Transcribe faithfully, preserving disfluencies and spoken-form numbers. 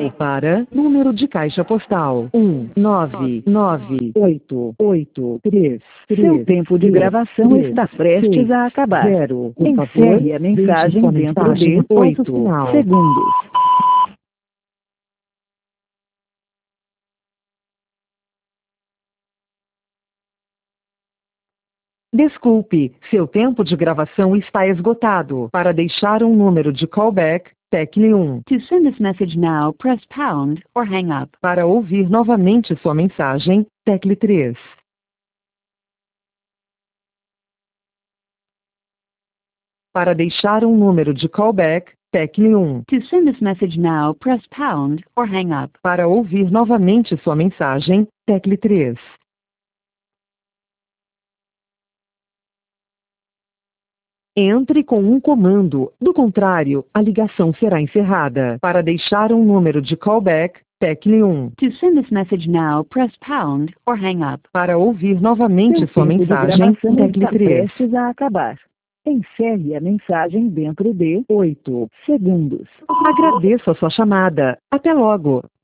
Ou para número de caixa postal um nove nove oito oito três. Seu tempo de gravação está prestes a acabar. Zero. Por Encerre favor, a deixe mensagem sua dentro mensagem de após o oito sinal. segundos. Desculpe, seu tempo de gravação está esgotado. Para deixar um número de callback, tecle um. To send this message now, press pound or hang up. Para ouvir novamente sua mensagem, tecle três. Para deixar um número de callback, tecle um. To send this message now, press pound or hang up. Para ouvir novamente sua mensagem, tecle três. Entre com um comando, do contrário, a ligação será encerrada. Para deixar um número de callback, tecle um. To send this message now, press pound or hang up. Para ouvir novamente Seu sua tempo de mensagem, gravação tecle está três. prestes a acabar. Encerre a mensagem dentro de oito segundos. Agradeço a sua chamada. Até logo.